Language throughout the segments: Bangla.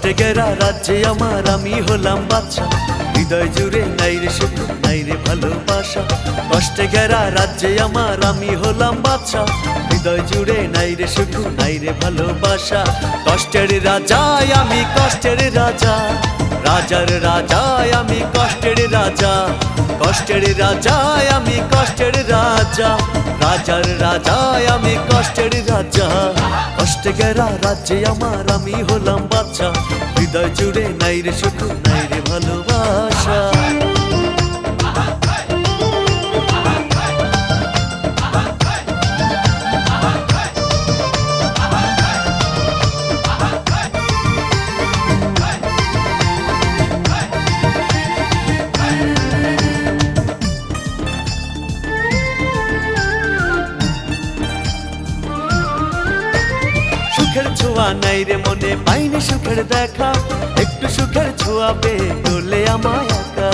কষ্টে গেরা রাজ্যে আমার আমি হলাম বাদশা, হৃদয় জুড়ে নাই রে সুখ নাই রে ভালোবাসা। কষ্টে গেরা রাজ্যে আমার আমি হলাম বাদশা, হৃদয় জুড়ে নাই রে সুখ নাই রে ভালোবাসা। কষ্টের রাজায় আমি কষ্টের রাজা, রাজার রাজায় আমি কষ্টের রাজা। কষ্টের রাজায় আমি কষ্টের রাজা, রাজার রাজায় আমি কষ্টের রাজা। কষ্টে গেরা রাজ্যে আমার আমি হলাম বাদশা, হৃদয় জুড়ে নাই রে সুখ নাই রে ভালোবাসা। সুখের ছোঁয়া নাই রে মনে পাইনি সুখের দেখা, একটু সুখের ছোঁয়া পেয়ে তোলে আমায় একা।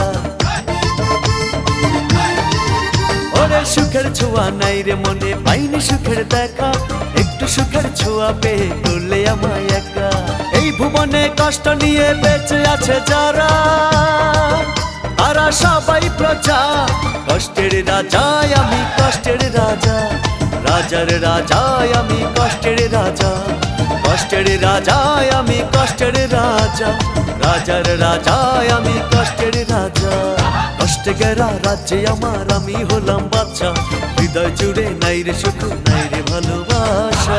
ওরে সুখের ছোঁয়া নাই রে মনে পাইনি সুখের দেখা, একটু সুখের ছোঁয়া পেয়ে তোলে আমায় একা। এই ভুবনে কষ্ট নিয়ে বেঁচে আছে যারা, তারা সবাই প্রজা। কষ্টের রাজায় আমি কষ্টের রাজা, রাজার রাজায় আমি কষ্টের রাজা। কষ্টের রাজায় আমি কষ্টের রাজা, রাজার রাজায় আমি কষ্টের রাজা। কষ্টে গেরা রাজ্যে আমার আমি হলাম বাদশা, হৃদয় জুড়ে নাই রে সুখ নাই রে ভালোবাসা।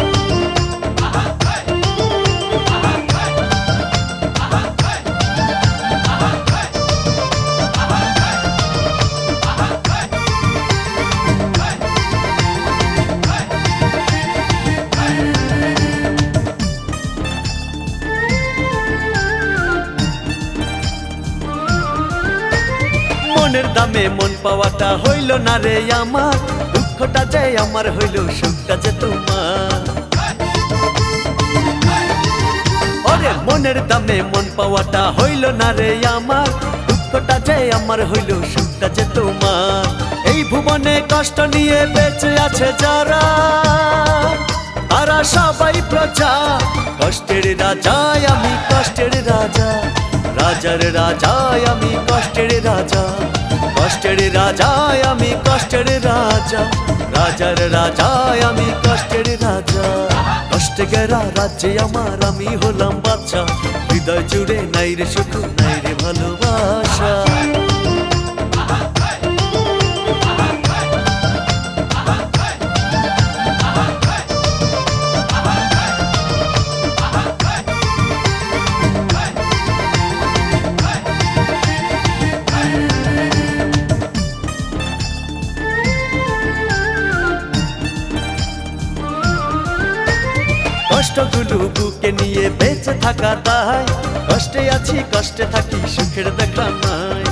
মনের দামে মন পাওয়াটা হইল না রে আমার, দুঃখটা যে আমার হইল সুখটা যে তোমার। ওরে মনের দামে মন পাওয়াটা হইল না রে আমার, দুঃখটা যে আমার হইল সুখটা যে তোমার। এই ভুবনে কষ্ট নিয়ে বেঁচে আছে যারা, তারা সবাই প্রজা। কষ্টের রাজায় আমি কষ্টের রাজা, রাজার রাজায় আমি কষ্টের রাজা। কষ্টের রাজায় আমি কষ্টের রাজা, রাজার রাজায় আমি কষ্টের রাজা। কষ্টে গেরা রাজ্যে আমার আমি হলাম বাদশা, হৃদয় জুড়ে নাই রে সুখ নাই রে ভালোবাসা। কষ্টগুলো বুকে নিয়ে বেঁচে থাকা দায়, কষ্টে আছি কষ্টে থাকি সুখের দেখা নাই।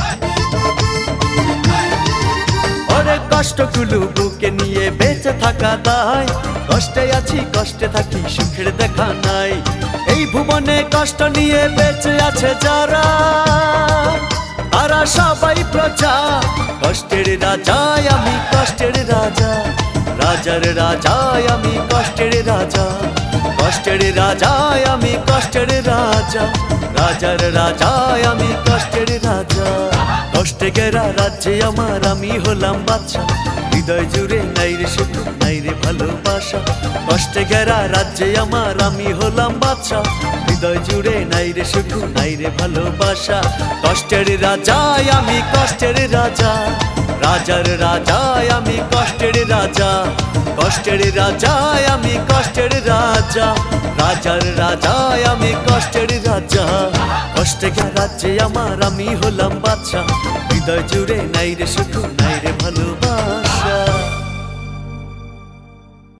ওরে কষ্টগুলো বুকে নিয়ে বেঁচে থাকা দায়, কষ্টে আছি কষ্টে থাকি সুখের দেখা নাই। এই ভুবনে কষ্ট নিয়ে বেঁচে আছে যারা, তারা সবাই প্রজা। কষ্টের রাজায় আমি কষ্টের রাজা, রাজার রাজায় আমি কষ্টের রাজা। কষ্টের রাজায় আমি কষ্টের রাজা, রাজার রাজায় আমি কষ্টের রাজা। কষ্টে গেরা রাজ্যে আমার আমি হলাম বাদশা, হৃদয় জুড়ে নাই রে সুখ নাই রে ভালোবাসা। কষ্টে গেরা রাজ্যে আমার আমি হলাম বাদশা, হৃদয় জুড়ে নাই রে সুখ নাই রে ভালোবাসা। কষ্টের রাজায় আমি কষ্টের রাজা, রাজার রাজায় আমি কষ্টের রাজা। কষ্টের রাজায় আমি কষ্টের রাজা, রাজার রাজায় আমি কষ্টের রাজা। কষ্টে গেরা রাজ্যে আমার আমি হলাম বাদশা, হৃদয় জুড়ে নাই রে সুখ নাই রে ভালোবাসা।